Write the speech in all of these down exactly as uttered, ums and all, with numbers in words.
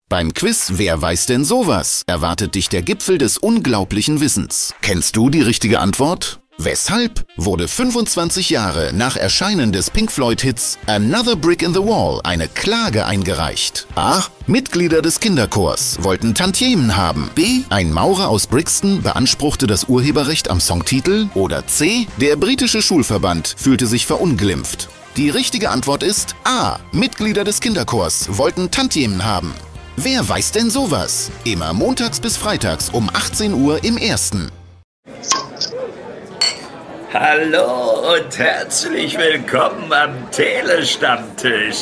Beim Quiz Wer weiß denn sowas? Erwartet dich der Gipfel des unglaublichen Wissens. Kennst du die richtige Antwort? Weshalb wurde fünfundzwanzig Jahre nach Erscheinen des Pink Floyd-Hits Another Brick in the Wall eine Klage eingereicht? A. Mitglieder des Kinderchors wollten Tantiemen haben. B. Ein Maurer aus Brixton beanspruchte das Urheberrecht am Songtitel. Oder C. Der britische Schulverband fühlte sich verunglimpft. Die richtige Antwort ist A. Mitglieder des Kinderchors wollten Tantiemen haben. Wer weiß denn sowas? Immer montags bis freitags um achtzehn Uhr im Ersten. Hallo und herzlich willkommen am Telestammtisch.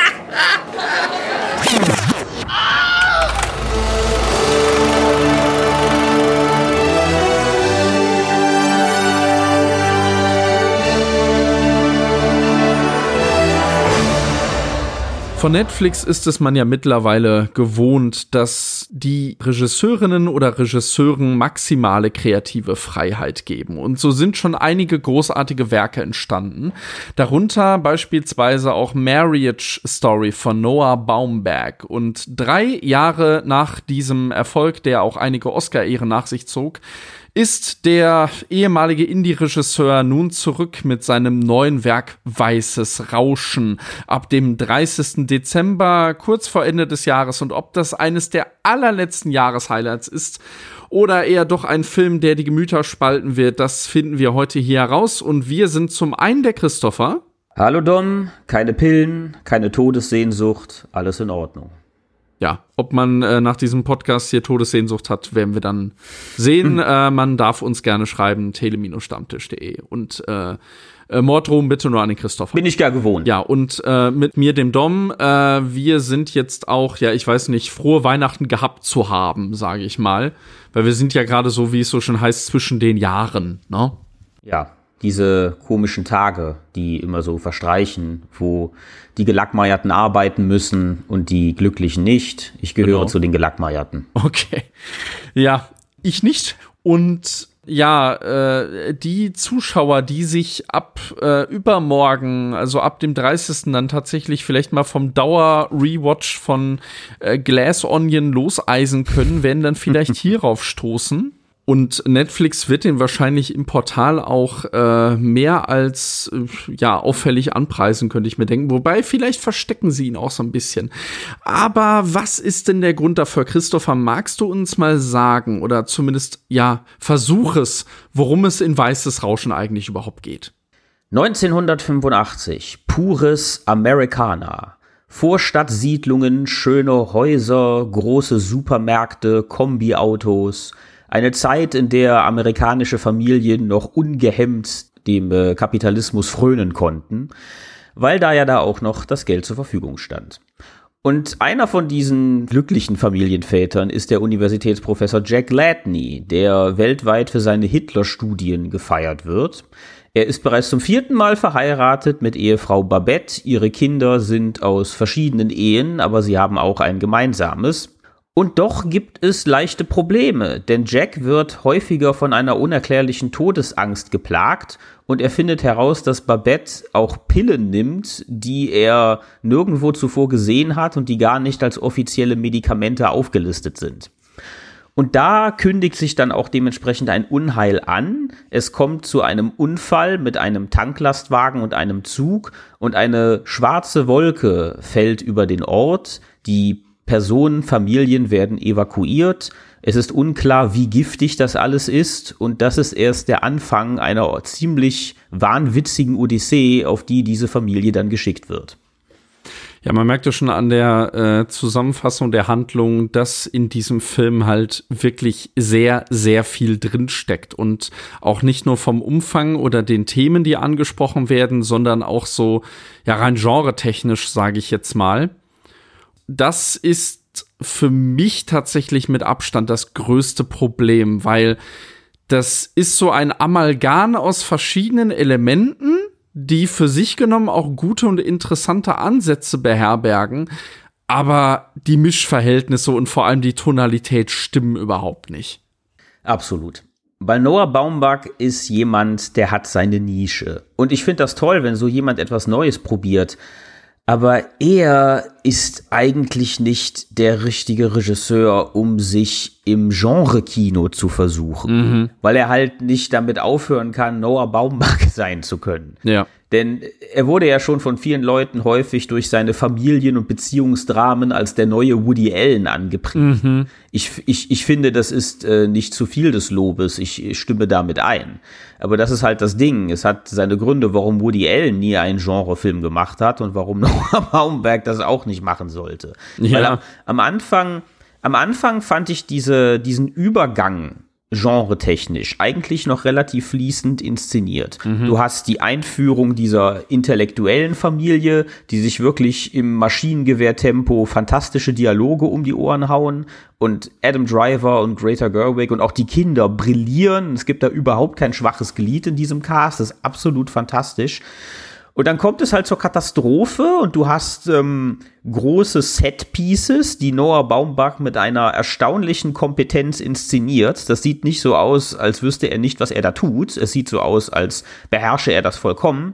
Von Netflix ist es man ja mittlerweile gewohnt, dass die Regisseurinnen oder Regisseuren maximale kreative Freiheit geben. Und so sind schon einige großartige Werke entstanden. Darunter beispielsweise auch Marriage Story von Noah Baumbach. Und drei Jahre nach diesem Erfolg, der auch einige Oscar-Ehren nach sich zog, ist der ehemalige Indie-Regisseur nun zurück mit seinem neuen Werk Weißes Rauschen ab dem dreißigsten Dezember, kurz vor Ende des Jahres. Und ob das eines der allerletzten Jahreshighlights ist oder eher doch ein Film, der die Gemüter spalten wird, das finden wir heute hier heraus. Und wir sind zum einen der Christopher. Hallo Dom, keine Pillen, keine Todessehnsucht, alles in Ordnung. Ja, ob man äh, nach diesem Podcast hier Todessehnsucht hat, werden wir dann sehen. Mhm. Äh, man darf uns gerne schreiben, tele Stammtisch punkt de. Und äh, äh, Morddrohungen bitte nur an den Christopher. Bin ich gar gewohnt. Ja, und äh, mit mir, dem Dom, äh, wir sind jetzt auch, ja, ich weiß nicht, frohe Weihnachten gehabt zu haben, sage ich mal. Weil wir sind ja gerade so, wie es so schon heißt, zwischen den Jahren, ne? Ja, diese komischen Tage, die immer so verstreichen, wo die Gelackmeierten arbeiten müssen und die Glücklichen nicht. Ich gehöre genau zu den Gelackmeierten. Okay. Ja, ich nicht. Und ja, äh, die Zuschauer, die sich ab äh, übermorgen, also ab dem dreißigsten dann tatsächlich vielleicht mal vom Dauer-Rewatch von äh, Glass Onion loseisen können, werden dann vielleicht hierauf stoßen. Und Netflix wird den wahrscheinlich im Portal auch äh, mehr als äh, ja auffällig anpreisen, könnte ich mir denken. Wobei, vielleicht verstecken sie ihn auch so ein bisschen. Aber was ist denn der Grund dafür? Christopher, magst du uns mal sagen oder zumindest, ja, versuch es, worum es in Weißes Rauschen eigentlich überhaupt geht? neunzehnhundertfünfundachtzig, pures Americana. Vorstadtsiedlungen, schöne Häuser, große Supermärkte, Kombiautos. Eine Zeit, in der amerikanische Familien noch ungehemmt dem äh, Kapitalismus frönen konnten, weil da ja da auch noch das Geld zur Verfügung stand. Und einer von diesen glücklichen Familienvätern ist der Universitätsprofessor Jack Ladny, der weltweit für seine Hitler-Studien gefeiert wird. Er ist bereits zum vierten Mal verheiratet mit Ehefrau Babette. Ihre Kinder sind aus verschiedenen Ehen, aber sie haben auch ein gemeinsames. Und doch gibt es leichte Probleme, denn Jack wird häufiger von einer unerklärlichen Todesangst geplagt und er findet heraus, dass Babette auch Pillen nimmt, die er nirgendwo zuvor gesehen hat und die gar nicht als offizielle Medikamente aufgelistet sind. Und da kündigt sich dann auch dementsprechend ein Unheil an. Es kommt zu einem Unfall mit einem Tanklastwagen und einem Zug und eine schwarze Wolke fällt über den Ort, die Personen, Familien werden evakuiert. Es ist unklar, wie giftig das alles ist. Und das ist erst der Anfang einer ziemlich wahnwitzigen Odyssee, auf die diese Familie dann geschickt wird. Ja, man merkt ja schon an der äh, Zusammenfassung der Handlung, dass in diesem Film halt wirklich sehr, sehr viel drinsteckt. Und auch nicht nur vom Umfang oder den Themen, die angesprochen werden, sondern auch so, ja, rein genretechnisch, sage ich jetzt mal. Das ist für mich tatsächlich mit Abstand das größte Problem, weil das ist so ein Amalgam aus verschiedenen Elementen, die für sich genommen auch gute und interessante Ansätze beherbergen, aber die Mischverhältnisse und vor allem die Tonalität stimmen überhaupt nicht. Absolut. Weil Noah Baumbach ist jemand, der hat seine Nische. Und ich finde das toll, wenn so jemand etwas Neues probiert. Aber er ist eigentlich nicht der richtige Regisseur, um sich im Genre-Kino zu versuchen. Mhm. Weil er halt nicht damit aufhören kann, Noah Baumbach sein zu können. Ja. Denn er wurde ja schon von vielen Leuten häufig durch seine Familien- und Beziehungsdramen als der neue Woody Allen angepriesen. Mhm. Ich, ich, ich finde, das ist äh, nicht zu viel des Lobes. Ich, ich stimme damit ein. Aber das ist halt das Ding. Es hat seine Gründe, warum Woody Allen nie einen Genrefilm gemacht hat und warum Noah Baumbach das auch nicht machen sollte. Ja. Weil am, am Anfang, am Anfang fand ich diese, diesen Übergang genretechnisch eigentlich noch relativ fließend inszeniert. Mhm. Du hast die Einführung dieser intellektuellen Familie, die sich wirklich im Maschinengewehrtempo fantastische Dialoge um die Ohren hauen, und Adam Driver und Greta Gerwig und auch die Kinder brillieren. Es gibt da überhaupt kein schwaches Glied in diesem Cast. Das ist absolut fantastisch. Und dann kommt es halt zur Katastrophe und du hast ähm, große Set-Pieces, die Noah Baumbach mit einer erstaunlichen Kompetenz inszeniert. Das sieht nicht so aus, als wüsste er nicht, was er da tut. Es sieht so aus, als beherrsche er das vollkommen.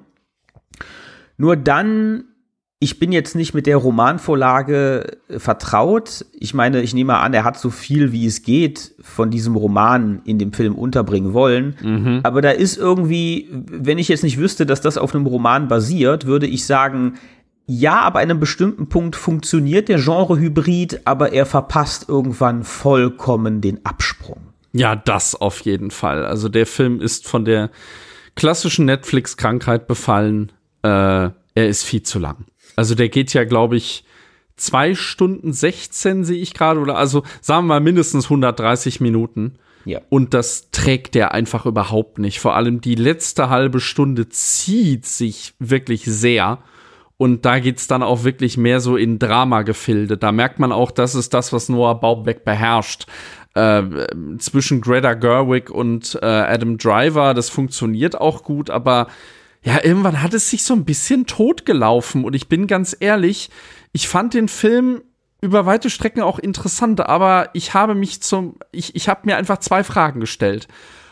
Nur dann, ich bin jetzt nicht mit der Romanvorlage äh, vertraut. Ich meine, ich nehme an, er hat so viel wie es geht von diesem Roman in dem Film unterbringen wollen. Mhm. Aber da ist irgendwie, wenn ich jetzt nicht wüsste, dass das auf einem Roman basiert, würde ich sagen, ja, ab einem bestimmten Punkt funktioniert der Genre-Hybrid, aber er verpasst irgendwann vollkommen den Absprung. Ja, das auf jeden Fall. Also der Film ist von der klassischen Netflix-Krankheit befallen. Äh, er ist viel zu lang. Also der geht ja, glaube ich, zwei Stunden sechzehn sehe ich gerade, oder also sagen wir mal mindestens hundertdreißig Minuten. Ja. Und das trägt der einfach überhaupt nicht. Vor allem die letzte halbe Stunde zieht sich wirklich sehr. Und da geht's dann auch wirklich mehr so in Drama-Gefilde. Da merkt man auch, das ist das, was Noah Baumbach beherrscht. Äh, zwischen Greta Gerwig und äh, Adam Driver, das funktioniert auch gut, aber ja, irgendwann hat es sich so ein bisschen totgelaufen. Und ich bin ganz ehrlich, ich fand den Film über weite Strecken auch interessant, aber ich habe mich zum, ich, ich habe mir einfach zwei Fragen gestellt.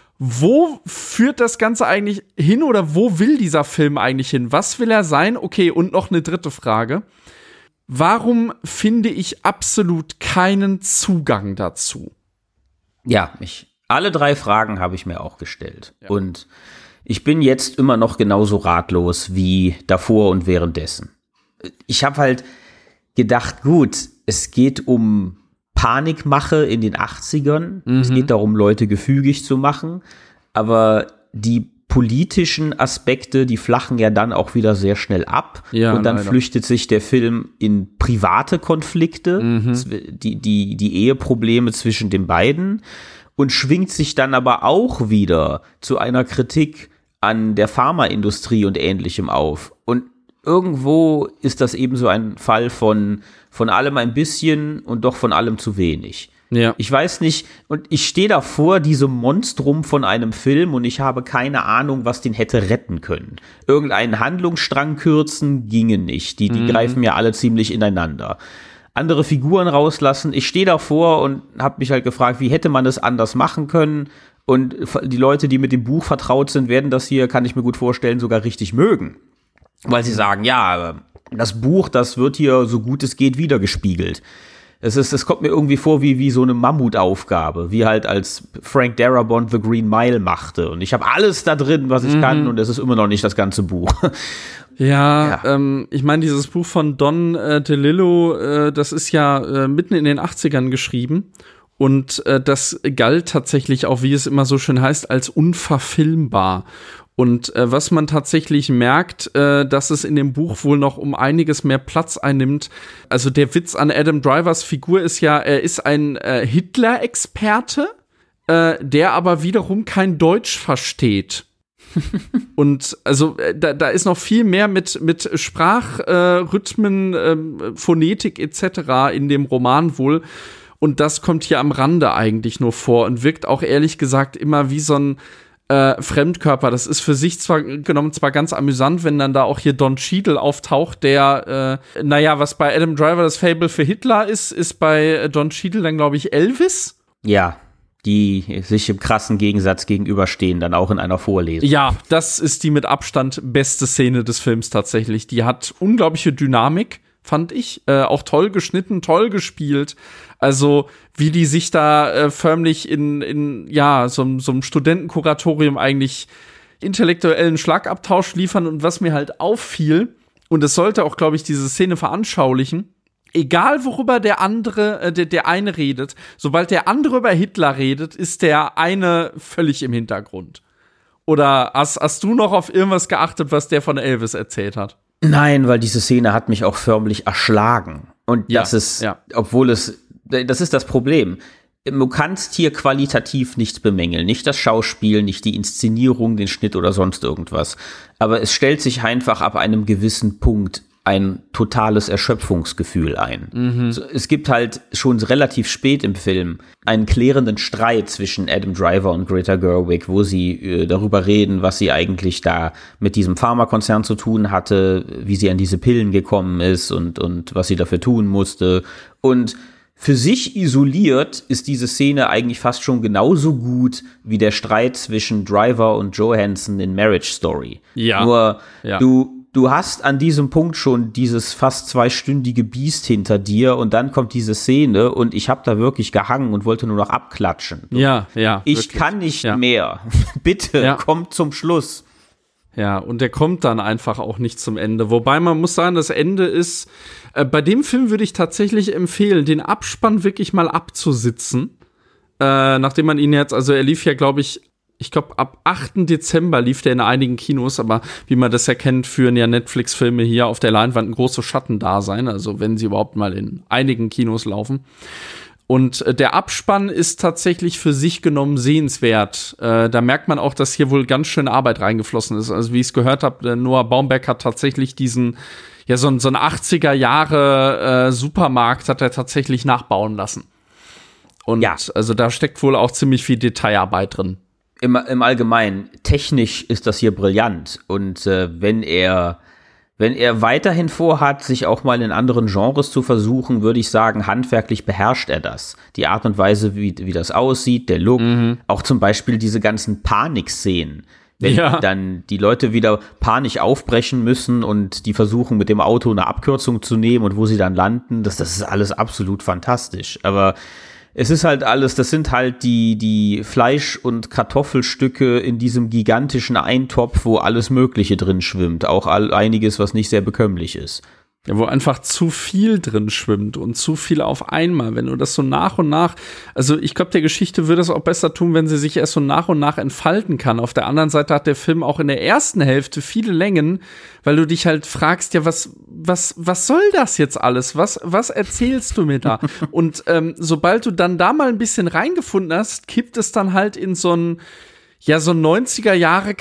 Wo führt das Ganze eigentlich hin oder wo will dieser Film eigentlich hin? Was will er sein? Okay, und noch eine dritte Frage. Warum finde ich absolut keinen Zugang dazu? Ja, ich, alle drei Fragen habe ich mir auch gestellt. Ja. Und ich bin jetzt immer noch genauso ratlos wie davor und währenddessen. Ich habe halt gedacht, gut, es geht um Panikmache in den achtzigern. Mhm. Es geht darum, Leute gefügig zu machen. Aber die politischen Aspekte, die flachen ja dann auch wieder sehr schnell ab. Ja, und dann leider. flüchtet sich der Film in private Konflikte, mhm. die, die, die Eheprobleme zwischen den beiden, und schwingt sich dann aber auch wieder zu einer Kritik an der Pharmaindustrie und Ähnlichem auf. Und irgendwo ist das eben so ein Fall von, von allem ein bisschen und doch von allem zu wenig. Ja. Ich weiß nicht, und ich stehe da vor diesem Monstrum von einem Film und ich habe keine Ahnung, was den hätte retten können. Irgendeinen Handlungsstrang kürzen ginge nicht. Die, die mhm. greifen ja alle ziemlich ineinander. Andere Figuren rauslassen. Ich stehe davor und habe mich halt gefragt, wie hätte man es anders machen können? Und die Leute, die mit dem Buch vertraut sind, werden das hier, kann ich mir gut vorstellen, sogar richtig mögen. Weil sie sagen, ja, das Buch, das wird hier so gut es geht wiedergespiegelt. Es ist, es kommt mir irgendwie vor wie, wie so eine Mammutaufgabe, wie halt als Frank Darabont The Green Mile machte. Und ich habe alles da drin, was ich mhm. kann, und es ist immer noch nicht das ganze Buch. Ja, ja. Ähm, ich meine, dieses Buch von Don äh, DeLillo, äh, das ist ja äh, mitten in den achtzigern geschrieben. Und äh, das galt tatsächlich auch, wie es immer so schön heißt, als unverfilmbar. Und äh, was man tatsächlich merkt, äh, dass es in dem Buch wohl noch um einiges mehr Platz einnimmt. Also der Witz an Adam Drivers Figur ist ja, er ist ein äh, Hitler-Experte, äh, der aber wiederum kein Deutsch versteht. Und also äh, da, da ist noch viel mehr mit, mit Sprachrhythmen, äh, äh, Phonetik et cetera in dem Roman wohl. Und das kommt hier am Rande eigentlich nur vor und wirkt auch ehrlich gesagt immer wie so ein äh, Fremdkörper. Das ist für sich zwar genommen zwar ganz amüsant, wenn dann da auch hier Don Cheadle auftaucht, der, äh, naja, was bei Adam Driver das Faible für Hitler ist, ist bei Don Cheadle dann, glaube ich, Elvis. Ja, die sich im krassen Gegensatz gegenüberstehen, dann auch in einer Vorlesung. Ja, das ist die mit Abstand beste Szene des Films tatsächlich. Die hat unglaubliche Dynamik. fand ich. Äh, auch toll geschnitten, toll gespielt. Also, wie die sich da äh, förmlich in, in ja, so, so einem Studentenkuratorium eigentlich intellektuellen Schlagabtausch liefern. Und was mir halt auffiel, und es sollte auch, glaube ich, diese Szene veranschaulichen, egal worüber der andere, äh, der, der eine redet, sobald der andere über Hitler redet, ist der eine völlig im Hintergrund. Oder hast, hast du noch auf irgendwas geachtet, was der von Elvis erzählt hat? Nein, weil diese Szene hat mich auch förmlich erschlagen. Und Ja, das ist, ja. obwohl es, das ist das Problem. Du kannst hier qualitativ nichts bemängeln. Nicht das Schauspiel, nicht die Inszenierung, den Schnitt oder sonst irgendwas. Aber es stellt sich einfach ab einem gewissen Punkt ein totales Erschöpfungsgefühl ein. Mhm. So, es gibt halt schon relativ spät im Film einen klärenden Streit zwischen Adam Driver und Greta Gerwig, wo sie äh, darüber reden, was sie eigentlich da mit diesem Pharmakonzern zu tun hatte, wie sie an diese Pillen gekommen ist und, und was sie dafür tun musste. Und für sich isoliert ist diese Szene eigentlich fast schon genauso gut wie der Streit zwischen Driver und Johansson in Marriage Story. Ja. Nur ja. du Du hast an diesem Punkt schon dieses fast zweistündige Biest hinter dir und dann kommt diese Szene und ich habe da wirklich gehangen und wollte nur noch abklatschen. Ja, ja. Ich wirklich. kann nicht ja. mehr. Bitte, Ja. kommt zum Schluss. Ja, und der kommt dann einfach auch nicht zum Ende. Wobei man muss sagen, das Ende ist, äh, bei dem Film würde ich tatsächlich empfehlen, den Abspann wirklich mal abzusitzen. Äh, nachdem man ihn jetzt, also er lief ja, glaube ich, Ich glaube, ab achten Dezember lief der in einigen Kinos, aber wie man das ja kennt, führen ja Netflix-Filme hier auf der Leinwand ein großes Schattendasein, also wenn sie überhaupt mal in einigen Kinos laufen. Und äh, der Abspann ist tatsächlich für sich genommen sehenswert. Äh, da merkt man auch, dass hier wohl ganz schön Arbeit reingeflossen ist. Also wie ich es gehört habe, Noah Baumbach hat tatsächlich diesen, ja so, so ein achtziger Jahre äh, Supermarkt hat er tatsächlich nachbauen lassen. Und Ja. also da steckt wohl auch ziemlich viel Detailarbeit drin. Im, im Allgemeinen, technisch ist das hier brillant. Und äh, wenn er wenn er weiterhin vorhat, sich auch mal in anderen Genres zu versuchen, würde ich sagen, handwerklich beherrscht er das. Die Art und Weise, wie, wie das aussieht, der Look, mhm. auch zum Beispiel diese ganzen Panikszenen. Wenn Ja. dann die Leute wieder panisch aufbrechen müssen und die versuchen, mit dem Auto eine Abkürzung zu nehmen und wo sie dann landen, das, das ist alles absolut fantastisch. Aber es ist halt alles, das sind halt die, die Fleisch- und Kartoffelstücke in diesem gigantischen Eintopf, wo alles Mögliche drin schwimmt. Auch all, einiges, was nicht sehr bekömmlich ist. Ja, wo einfach zu viel drin schwimmt und zu viel auf einmal. Wenn du das so nach und nach, also ich glaube, der Geschichte würde es auch besser tun, wenn sie sich erst so nach und nach entfalten kann. Auf der anderen Seite hat der Film auch in der ersten Hälfte viele Längen, weil du dich halt fragst, ja, was, was, was soll das jetzt alles? Was, was erzählst du mir da? Und ähm, sobald du dann da mal ein bisschen reingefunden hast, kippt es dann halt in so ein ja, so ein neunziger Jahre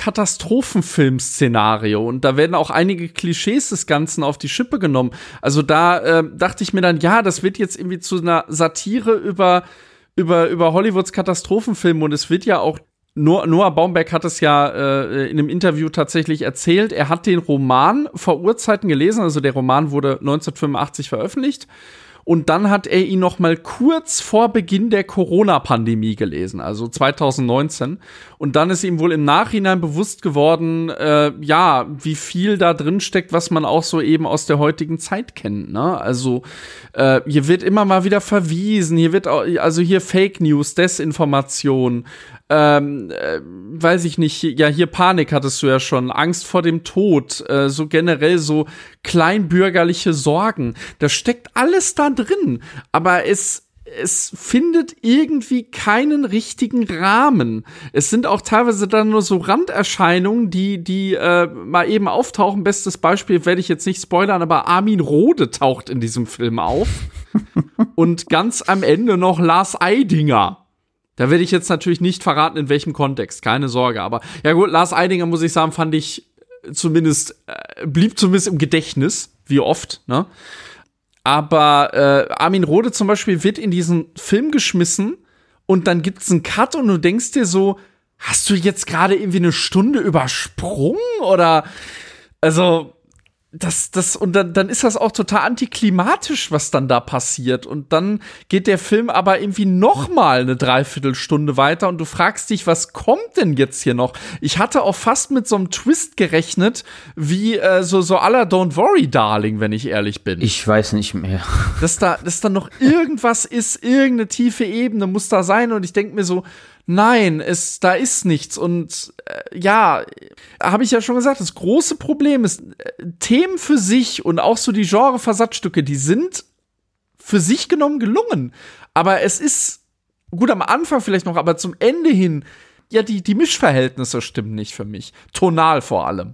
Katastrophenfilm-Szenario. Und da werden auch einige Klischees des Ganzen auf die Schippe genommen. Also da äh, dachte ich mir dann, ja, das wird jetzt irgendwie zu einer Satire über, über, über Hollywoods Katastrophenfilme. Und es wird ja auch, Noah, Noah Baumbach hat es ja äh, in einem Interview tatsächlich erzählt, er hat den Roman vor Urzeiten gelesen. Also der Roman wurde neunzehnhundertfünfundachtzig veröffentlicht. Und dann hat er ihn noch mal kurz vor Beginn der Corona-Pandemie gelesen, also zwanzig neunzehn. Und dann ist ihm wohl im Nachhinein bewusst geworden, äh, ja, wie viel da drin steckt, was man auch so eben aus der heutigen Zeit kennt, ne? Also äh, hier wird immer mal wieder verwiesen, hier wird auch, also hier Fake News, Desinformation, ähm, äh, weiß ich nicht, ja, hier Panik hattest du ja schon, Angst vor dem Tod, äh, so generell so kleinbürgerliche Sorgen. Da steckt alles da drin, aber es es findet irgendwie keinen richtigen Rahmen. Es sind auch teilweise dann nur so Randerscheinungen, die die äh, mal eben auftauchen. Bestes Beispiel werde ich jetzt nicht spoilern, aber Armin Rohde taucht in diesem Film auf. Und ganz am Ende noch Lars Eidinger. Da werde ich jetzt natürlich nicht verraten, in welchem Kontext, keine Sorge. Aber ja gut, Lars Eidinger, muss ich sagen, fand ich zumindest, äh, blieb zumindest im Gedächtnis, wie oft, ne? Aber äh, Armin Rohde zum Beispiel wird in diesen Film geschmissen und dann gibt's einen Cut und du denkst dir so, hast du jetzt gerade irgendwie eine Stunde übersprungen? Oder, also, Das, das, und dann, dann ist das auch total antiklimatisch, was dann da passiert. Und dann geht der Film aber irgendwie noch mal eine Dreiviertelstunde weiter und du fragst dich, was kommt denn jetzt hier noch? Ich hatte auch fast mit so einem Twist gerechnet, wie äh, so, so à la Don't Worry, Darling, wenn ich ehrlich bin. Ich weiß nicht mehr. Dass da, dass da noch irgendwas ist, irgendeine tiefe Ebene muss da sein und ich denke mir so, nein, es, da ist nichts. Und äh, ja, habe ich ja schon gesagt, das große Problem ist, äh, Themen für sich und auch so die Genre-Versatzstücke, die sind für sich genommen gelungen. Aber es ist, gut am Anfang vielleicht noch, aber zum Ende hin, ja, die, die Mischverhältnisse stimmen nicht für mich. Tonal vor allem.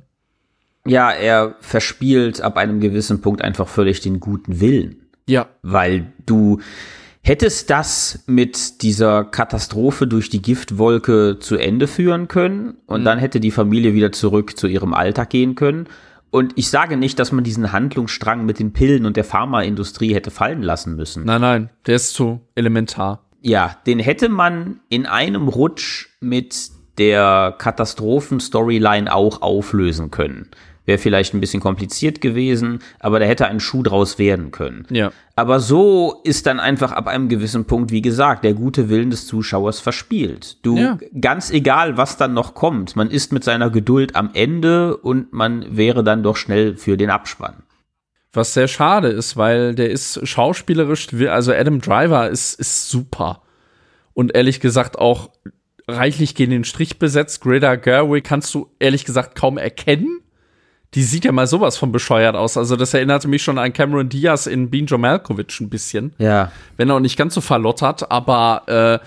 Ja, er verspielt ab einem gewissen Punkt einfach völlig den guten Willen. Ja. Weil du hättest das mit dieser Katastrophe durch die Giftwolke zu Ende führen können und mhm. dann hätte die Familie wieder zurück zu ihrem Alltag gehen können. Und ich sage nicht, dass man diesen Handlungsstrang mit den Pillen und der Pharmaindustrie hätte fallen lassen müssen. Nein, nein, der ist zu elementar. Ja, den hätte man in einem Rutsch mit der Katastrophen-Storyline auch auflösen können. Wäre vielleicht ein bisschen kompliziert gewesen, aber da hätte ein Schuh draus werden können. Ja. Aber so ist dann einfach ab einem gewissen Punkt, wie gesagt, der gute Willen des Zuschauers verspielt. Du, ja. Ganz egal, was dann noch kommt, man ist mit seiner Geduld am Ende und man wäre dann doch schnell für den Abspann. Was sehr schade ist, weil der ist schauspielerisch, also Adam Driver ist, ist super. Und ehrlich gesagt auch reichlich gegen den Strich besetzt. Greta Gerwig kannst du ehrlich gesagt kaum erkennen. Die sieht ja mal sowas von bescheuert aus. Also das erinnerte mich schon an Cameron Diaz in Bean John Malkovich ein bisschen. Ja. Wenn auch nicht ganz so verlottert, aber äh,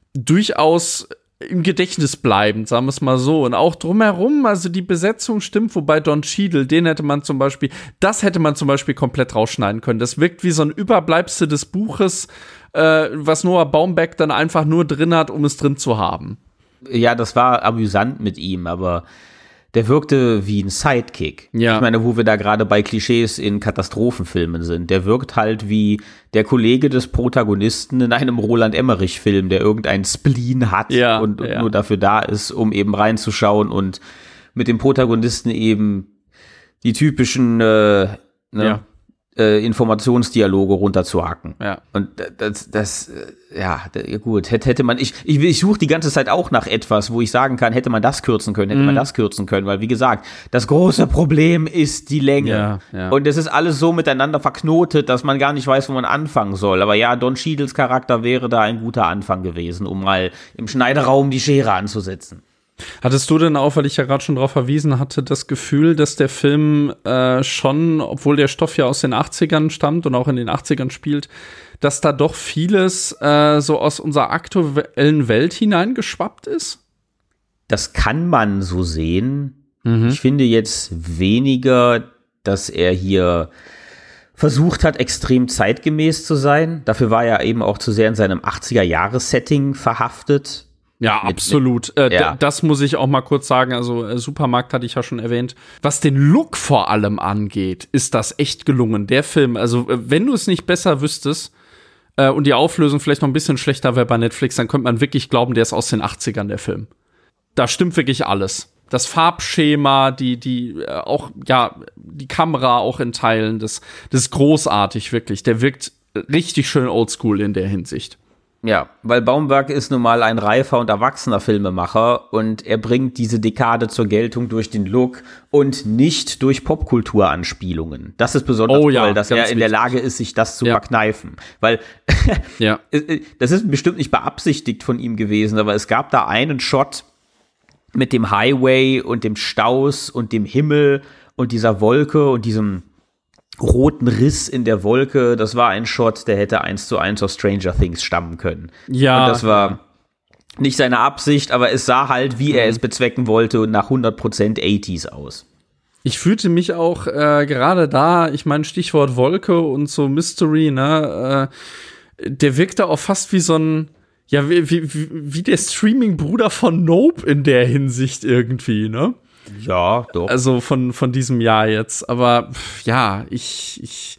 durchaus im Gedächtnis bleibend, sagen wir es mal so. Und auch drumherum, also die Besetzung stimmt, wobei Don Cheadle, den hätte man zum Beispiel, das hätte man zum Beispiel komplett rausschneiden können. Das wirkt wie so ein Überbleibsel des Buches, äh, was Noah Baumbach dann einfach nur drin hat, um es drin zu haben. Ja, das war amüsant mit ihm, aber der wirkte wie ein Sidekick. Ja. Ich meine, wo wir da gerade bei Klischees in Katastrophenfilmen sind. Der wirkt halt wie der Kollege des Protagonisten in einem Roland Emmerich-Film, der irgendeinen Spleen hat ja, und, und ja. nur dafür da ist, um eben reinzuschauen und mit dem Protagonisten eben die typischen äh, ne, ja. äh, Informationsdialoge runterzuhacken. Ja. Und das, das, äh, ja, gut, hätte, hätte man, ich, ich, ich suche die ganze Zeit auch nach etwas, wo ich sagen kann, hätte man das kürzen können, hätte mm. man das kürzen können, weil wie gesagt, das große Problem ist die Länge. Ja, ja. Und es ist alles so miteinander verknotet, dass man gar nicht weiß, wo man anfangen soll. Aber ja, Don Cheadles Charakter wäre da ein guter Anfang gewesen, um mal im Schneideraum die Schere anzusetzen. Hattest du denn auch, weil ich ja gerade schon darauf verwiesen hatte, das Gefühl, dass der Film äh, schon, obwohl der Stoff ja aus den achtzigern stammt und auch in den achtzigern spielt, dass da doch vieles äh, so aus unserer aktuellen Welt hineingeschwappt ist? Das kann man so sehen. Mhm. Ich finde jetzt weniger, dass er hier versucht hat, extrem zeitgemäß zu sein. Dafür war er eben auch zu sehr in seinem achtziger-Jahres-Setting verhaftet. Ja, Mit, absolut. mit, äh, ja. d- das muss ich auch mal kurz sagen. Also äh, Supermarkt hatte ich ja schon erwähnt. Was den Look vor allem angeht, ist das echt gelungen. Der Film, also äh, wenn du es nicht besser wüsstest äh, und die Auflösung vielleicht noch ein bisschen schlechter wäre bei Netflix, dann könnte man wirklich glauben, der ist aus den achtzigern, der Film. Da stimmt wirklich alles. Das Farbschema, die, die, äh, auch, ja, die Kamera auch in Teilen, das, das ist großartig, wirklich. Der wirkt richtig schön oldschool in der Hinsicht. Ja, weil Baumbach ist nun mal ein reifer und erwachsener Filmemacher und er bringt diese Dekade zur Geltung durch den Look und nicht durch Popkulturanspielungen. Das ist besonders oh, ja, toll, dass er in wichtig. der Lage ist, sich das zu ja. verkneifen. Weil ja. das ist bestimmt nicht beabsichtigt von ihm gewesen, aber es gab da einen Shot mit dem Highway und dem Staus und dem Himmel und dieser Wolke und diesem roten Riss in der Wolke, das war ein Shot, der hätte eins zu eins aus Stranger Things stammen können. Ja. Und das war nicht seine Absicht, aber es sah halt, wie er es bezwecken wollte, nach hundert Prozent achtziger aus. Ich fühlte mich auch äh, gerade da, ich meine Stichwort Wolke und so Mystery, ne, äh, der wirkte auch fast wie so ein, ja, wie, wie, wie der Streaming-Bruder von Nope in der Hinsicht irgendwie, ne? Ja, doch. Also von, von diesem Jahr jetzt. Aber pff, ja, ich, ich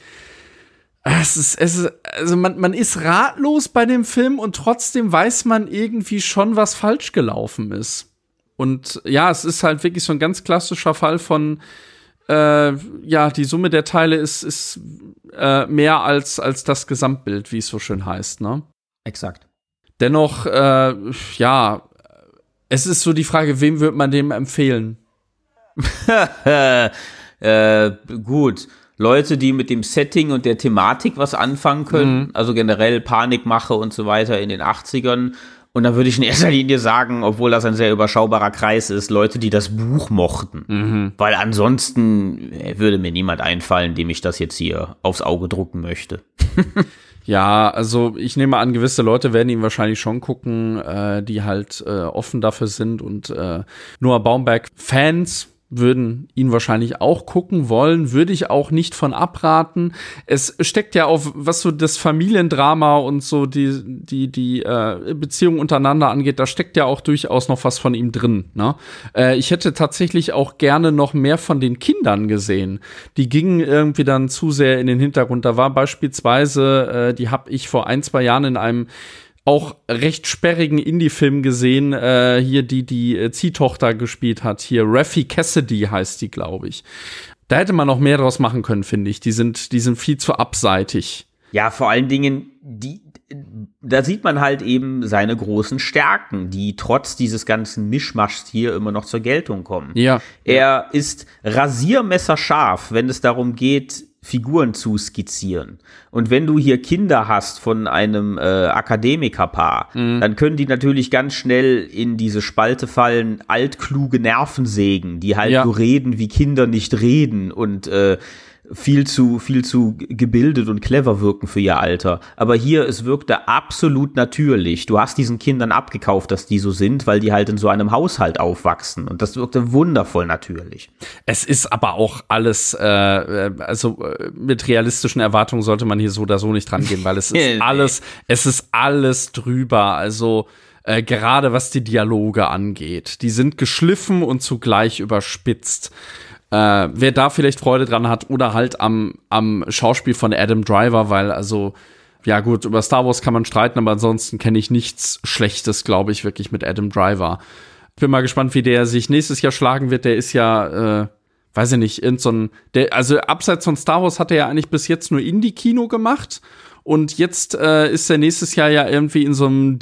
es ist, es ist, also man, man ist ratlos bei dem Film und trotzdem weiß man irgendwie schon, was falsch gelaufen ist. Und ja, es ist halt wirklich so ein ganz klassischer Fall von äh, ja, die Summe der Teile ist, ist äh, mehr als, als das Gesamtbild, wie es so schön heißt, ne? Exakt. Dennoch, äh, ja, es ist so die Frage, wem würde man dem empfehlen? äh, gut. Leute, die mit dem Setting und der Thematik was anfangen können, mhm. also generell Panikmache und so weiter in den achtzigern. Und dann würde ich in erster Linie sagen, obwohl das ein sehr überschaubarer Kreis ist, Leute, die das Buch mochten. Mhm. Weil ansonsten würde mir niemand einfallen, dem ich das jetzt hier aufs Auge drucken möchte. Ja, also ich nehme an, gewisse Leute werden ihn wahrscheinlich schon gucken, äh, die halt äh, offen dafür sind. Und äh, Noah Baumbach-Fans würden ihn wahrscheinlich auch gucken wollen, würde ich auch nicht von abraten. Es steckt ja auf, was so das Familiendrama und so die die die äh, Beziehung untereinander angeht, da steckt ja auch durchaus noch was von ihm drin, ne? Äh, ich hätte tatsächlich auch gerne noch mehr von den Kindern gesehen. Die gingen irgendwie dann zu sehr in den Hintergrund. Da war beispielsweise, äh, die habe ich vor ein, zwei Jahren in einem auch recht sperrigen Indie-Film gesehen, äh, hier die die äh, Ziehtochter gespielt hat, hier Raffi Cassidy heißt die, glaube ich. Da hätte man noch mehr draus machen können, finde ich. Die sind die sind viel zu abseitig. Ja, vor allen Dingen, die, da sieht man halt eben seine großen Stärken, die trotz dieses ganzen Mischmaschs hier immer noch zur Geltung kommen. Ja. Er ist rasiermesserscharf, wenn es darum geht, Figuren zu skizzieren. Und wenn du hier Kinder hast von einem äh, Akademikerpaar, mhm. dann können die natürlich ganz schnell in diese Spalte fallen, altkluge Nervensägen, die halt ja. so reden, wie Kinder nicht reden und äh, viel zu viel zu gebildet und clever wirken für ihr Alter. Aber hier, es wirkte absolut natürlich. Du hast diesen Kindern abgekauft, dass die so sind, weil die halt in so einem Haushalt aufwachsen. Und das wirkte wundervoll natürlich. Es ist aber auch alles, äh, also äh, mit realistischen Erwartungen sollte man hier so oder so nicht rangehen, weil es ist alles, es ist alles drüber. Also äh, gerade was die Dialoge angeht. Die sind geschliffen und zugleich überspitzt. Äh, wer da vielleicht Freude dran hat oder halt am, am Schauspiel von Adam Driver, weil also, ja gut, über Star Wars kann man streiten, aber ansonsten kenne ich nichts Schlechtes, glaube ich, wirklich mit Adam Driver. Ich bin mal gespannt, wie der sich nächstes Jahr schlagen wird. Der ist ja, äh, weiß ich nicht, irgend so ein, der, also abseits von Star Wars hat er ja eigentlich bis jetzt nur Indie-Kino gemacht. Und jetzt äh, ist er nächstes Jahr ja irgendwie in so einem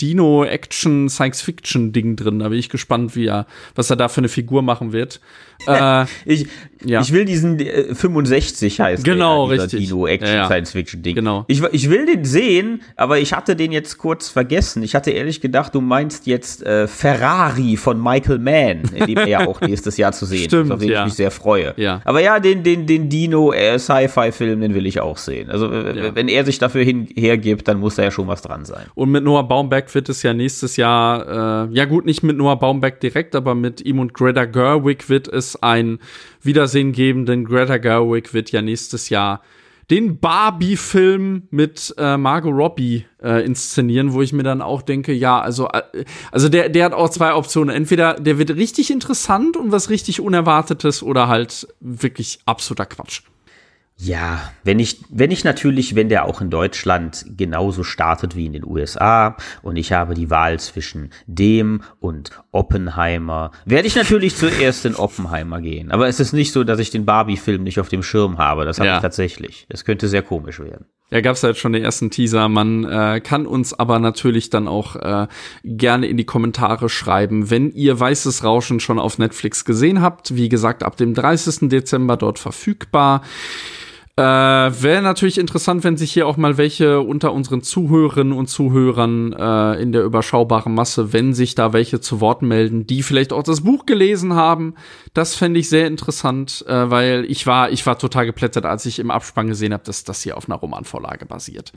Dino-Action-Science-Fiction-Ding drin. Da bin ich gespannt, wie er, was er da für eine Figur machen wird. äh, ich, ja. ich will diesen äh, fünfundsechzig heißt genau, der, richtig. Dino-Action-Science-Fiction-Ding. Ja, ja. Genau. Ich, ich will den sehen, aber ich hatte den jetzt kurz vergessen. Ich hatte ehrlich gedacht, du meinst jetzt äh, Ferrari von Michael Mann, in dem er ja auch nächstes Jahr zu sehen Stimmt, ist, auf den ja. ich mich sehr freue. Ja. Aber ja, den, den, den Dino-Sci-Fi-Film, den will ich auch sehen. Also äh, ja. wenn er sich dafür hin, hergibt, dann muss da ja schon was dran sein. Und mit Noah Baumbach wird es ja nächstes Jahr, äh, ja gut, nicht mit Noah Baumbach direkt, aber mit ihm und Greta Gerwig wird es ein Wiedersehen geben, denn Greta Gerwig wird ja nächstes Jahr den Barbie-Film mit äh, Margot Robbie äh, inszenieren, wo ich mir dann auch denke, ja, also, äh, also der, der hat auch zwei Optionen. Entweder der wird richtig interessant und was richtig Unerwartetes oder halt wirklich absoluter Quatsch. Ja, wenn ich, wenn ich natürlich, wenn der auch in Deutschland genauso startet wie in den U S A und ich habe die Wahl zwischen dem und Oppenheimer, werde ich natürlich zuerst in Oppenheimer gehen. Aber es ist nicht so, dass ich den Barbie-Film nicht auf dem Schirm habe. Das habe ja. ich tatsächlich. Das könnte sehr komisch werden. Ja, gab's ja jetzt schon den ersten Teaser. Man äh, kann uns aber natürlich dann auch äh, gerne in die Kommentare schreiben, wenn ihr Weißes Rauschen schon auf Netflix gesehen habt. Wie gesagt, ab dem dreißigsten Dezember dort verfügbar. Äh, wäre natürlich interessant, wenn sich hier auch mal welche unter unseren Zuhörerinnen und Zuhörern äh, in der überschaubaren Masse, wenn sich da welche zu Wort melden, die vielleicht auch das Buch gelesen haben. Das fände ich sehr interessant, äh, weil ich war ich war total geplättet, als ich im Abspann gesehen habe, dass das hier auf einer Romanvorlage basiert.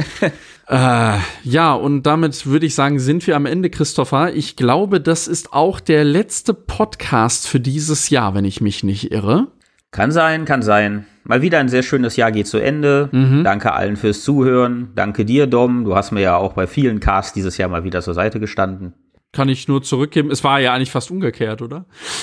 äh, ja, und damit würde ich sagen, sind wir am Ende, Christopher. Ich glaube, das ist auch der letzte Podcast für dieses Jahr, wenn ich mich nicht irre. Kann sein, kann sein. Mal wieder ein sehr schönes Jahr geht zu Ende. Mhm. Danke allen fürs Zuhören. Danke dir, Dom. Du hast mir ja auch bei vielen Casts dieses Jahr mal wieder zur Seite gestanden. Kann ich nur zurückgeben. Es war ja eigentlich fast umgekehrt, oder?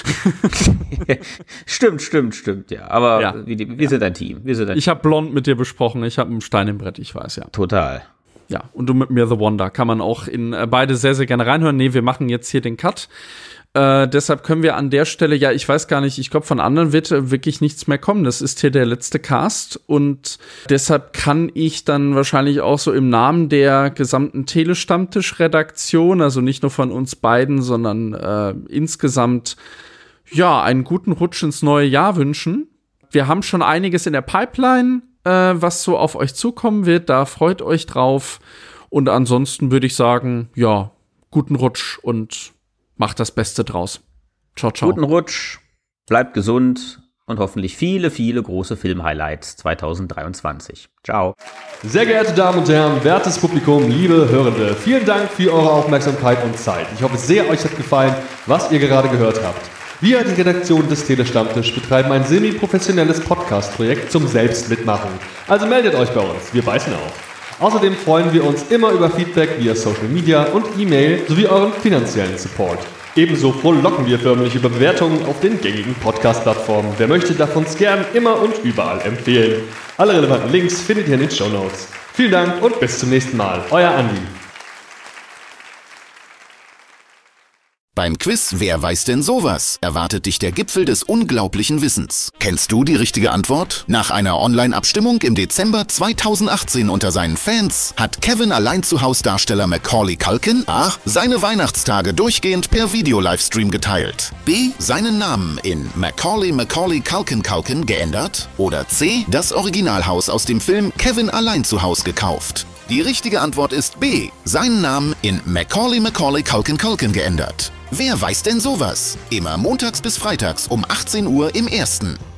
Stimmt, stimmt, stimmt, ja. Aber ja. wir, wir ja. sind ein Team. Wir sind ein ich habe blond mit dir besprochen. Ich habe einen Stein im Brett, ich weiß, ja. Total. Ja, und du mit mir The Wonder. Kann man auch in äh, beide sehr, sehr gerne reinhören. Nee, wir machen jetzt hier den Cut. Äh, deshalb können wir an der Stelle, ja, ich weiß gar nicht, ich glaube, von anderen wird äh, wirklich nichts mehr kommen. Das ist hier der letzte Cast und deshalb kann ich dann wahrscheinlich auch so im Namen der gesamten Telestammtisch-Redaktion, also nicht nur von uns beiden, sondern äh, insgesamt, ja, einen guten Rutsch ins neue Jahr wünschen. Wir haben schon einiges in der Pipeline, äh, was so auf euch zukommen wird. Da freut euch drauf. Und ansonsten würde ich sagen, ja, guten Rutsch und macht das Beste draus. Ciao, ciao. Guten Rutsch, bleibt gesund und hoffentlich viele, viele große Film-Highlights zwanzig dreiundzwanzig. Ciao. Sehr geehrte Damen und Herren, wertes Publikum, liebe Hörende, vielen Dank für eure Aufmerksamkeit und Zeit. Ich hoffe sehr, euch hat gefallen, was ihr gerade gehört habt. Wir, die Redaktion des Telestammtisch, betreiben ein semi-professionelles Podcast-Projekt zum Selbstmitmachen. Also meldet euch bei uns, wir beißen auf. Außerdem freuen wir uns immer über Feedback via Social Media und E-Mail sowie euren finanziellen Support. Ebenso frohlocken wir förmlich über Bewertungen auf den gängigen Podcast-Plattformen. Wer möchte, darf uns gern immer und überall empfehlen. Alle relevanten Links findet ihr in den Shownotes. Vielen Dank und bis zum nächsten Mal. Euer Andi. Beim Quiz Wer weiß denn sowas? Erwartet dich der Gipfel des unglaublichen Wissens. Kennst du die richtige Antwort? Nach einer Online-Abstimmung im Dezember zweitausendachtzehn unter seinen Fans hat Kevin Allein-zu-Haus-Darsteller Macaulay Culkin A. seine Weihnachtstage durchgehend per Video-Livestream geteilt, B. seinen Namen in Macaulay Macaulay Culkin Culkin geändert oder C. das Originalhaus aus dem Film Kevin Allein-zu-Haus gekauft. Die richtige Antwort ist B. seinen Namen in Macaulay Macaulay Culkin Culkin geändert. Wer weiß denn sowas? Immer montags bis freitags um achtzehn Uhr im Ersten.